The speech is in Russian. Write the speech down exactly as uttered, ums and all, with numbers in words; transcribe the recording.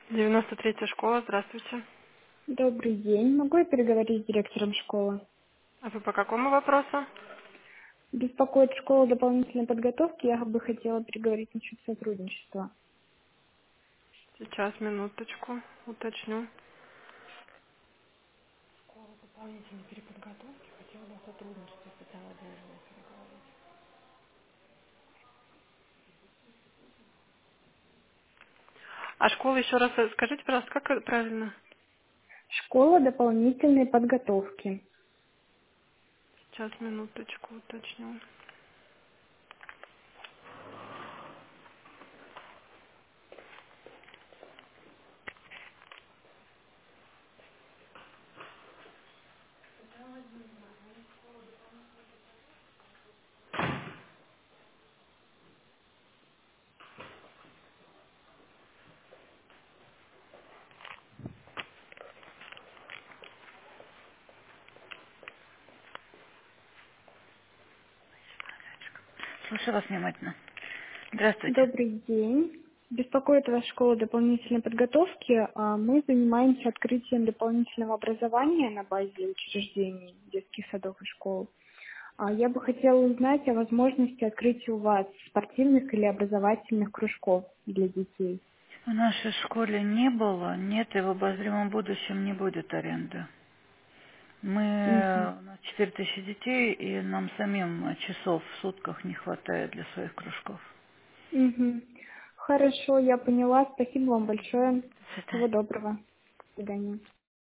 девяносто третья школа, здравствуйте. Добрый день. Могу я переговорить с директором школы? А вы по какому вопросу? Беспокоит школа дополнительной подготовки. Я бы хотела переговорить насчет сотрудничества. Сейчас, минуточку, уточню. Школа дополнительной переподготовки, хотела бы сотрудничество с Татьяной Владимировной переговорить. А школа, еще раз э, скажите, пожалуйста, как это правильно? Школа дополнительной подготовки. Сейчас, минуточку, уточню. Слушаю вас внимательно. Здравствуйте. Добрый день. Беспокоит вас школа дополнительной подготовки. А Мы занимаемся открытием дополнительного образования на базе учреждений, детских садов и школ. А Я бы хотела узнать о возможности открытия у вас спортивных или образовательных кружков для детей. В нашей школе не было, нет и в обозримом будущем не будет аренды. Мы, Мгм. у нас четыре тысячи детей, и нам самим часов в сутках не хватает для своих кружков. Мгм. Хорошо, я поняла. Спасибо вам большое. До свидания. Всего доброго. До свидания.